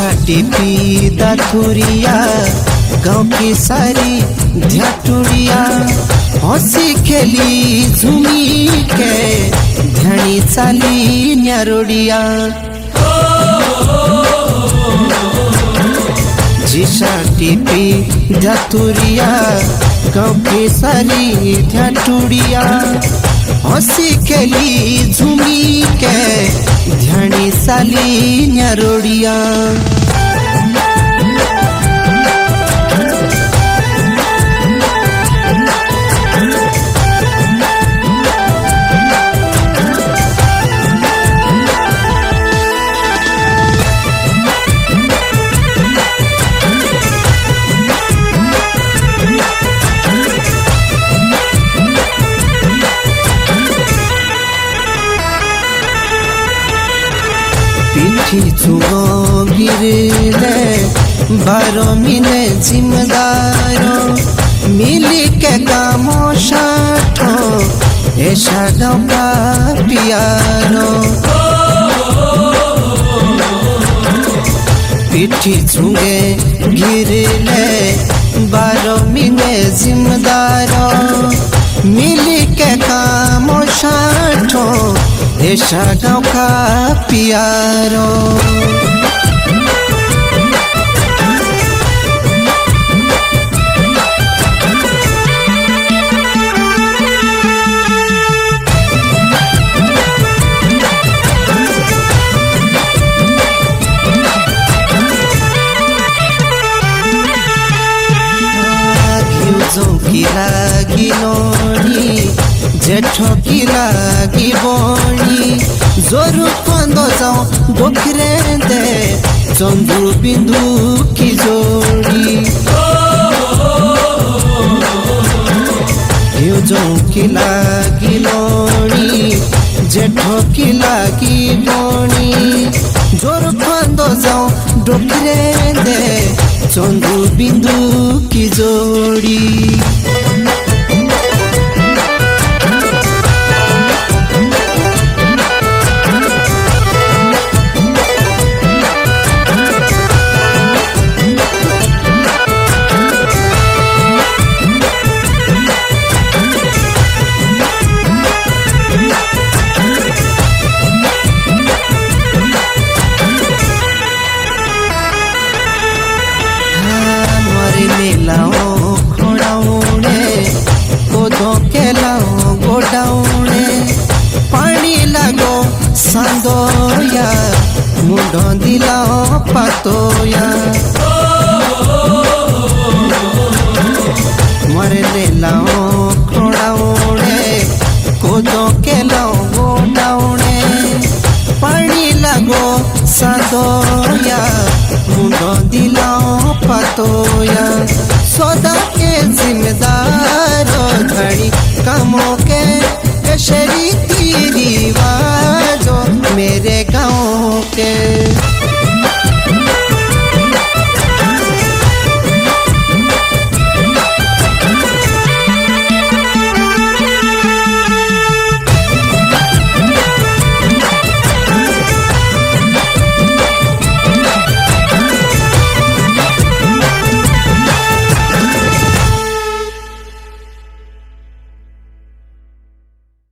टिपी दाथुरिया गाँव की सारी ध्याटुड़िया हंसी खेली झूमी के ध्यानी चाली न्यारोड़िया जिसा टिपी दाथुरिया गाँव की सारी ध्याटुड़िया हंसी खेली झूमी के ध्यानी साली न्यारोड़िया पिठी चुगो गिरले 12 मिले जिम्मेदारो मिली के कामो साठो ऐसा गाँव का प्यारो पिठी चुगे गिरले 12 मिले जिम्मेदारो मिली के कामो साठो ऐसा गाँव का प्यारो की लागी नोनी जेठो की लागी बोनी जोरू पंदो जाओ दोखरे दे चंदू बिंदु की जोड़ी जो की लागी नोनी जेठो की लागी बोनी जोरू पंदो जाओ दोखरे दे चंदू बिंदु की जोड़ी लाओ खोड़ाऊने कोदो के लाओ गोडाऊने पानी लगो सांदोया मुंडो दिलाओ पातोया मरे लाओ खोड़ाऊने कोदो के लाओ गोडाऊने पानी लगो सांदोया मुंडो दिलाओ पातोया सौदा के जिम्मेदार घड़ी कामों के शरीकी रिवाजों मेरे गाँव के